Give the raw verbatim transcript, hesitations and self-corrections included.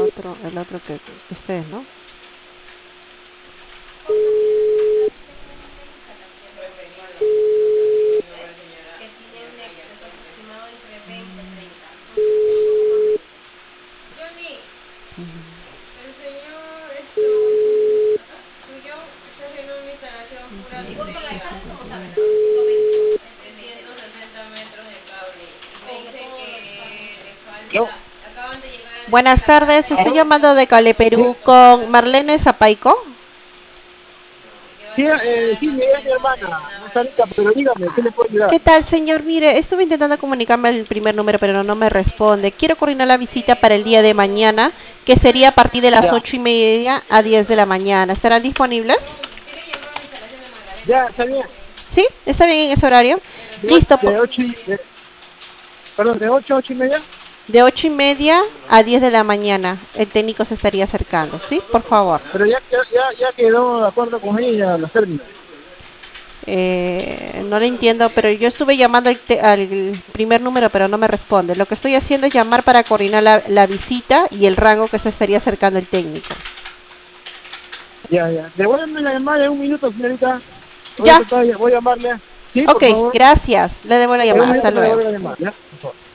otro, el otro que, que esté, ¿no? No. Buenas tardes, estoy llamando de Cale Perú con Marlene Zapaico. Sí, eh, sí, me es mi hermana, no está ahorita, pero dígame, ¿qué le puedo ayudar? ¿Qué tal, señor? Mire, estuve intentando comunicarme al primer número, pero no, no me responde. Quiero coordinar la visita para el día de mañana, que sería a partir de las Ya, ocho y media a diez de la mañana. ¿Estarán disponibles? ya, está bien. ¿Sí? ¿Está bien en ese horario? De, o- Listo, po- de ocho y, de, perdón, de ocho a ocho y media. de ocho y media a diez de la mañana. El técnico se estaría acercando, ¿sí? Por favor. Pero ya, ya, ya, ya quedó de acuerdo con ella los términos. Eh, no le entiendo, pero yo estuve llamando al, te- al primer número, pero no me responde. Lo que estoy haciendo es llamar para coordinar la, la visita y el rango que se estaría acercando el técnico. Ya, ya. Devuélveme la llamada en un minuto, señorita. Voy a Ya, tratar, de- voy a llamarle. Sí, ok, por favor. gracias. Le debo la En un llamada. Hasta minuto me luego. devuelve la llamada, ¿ya? Por favor.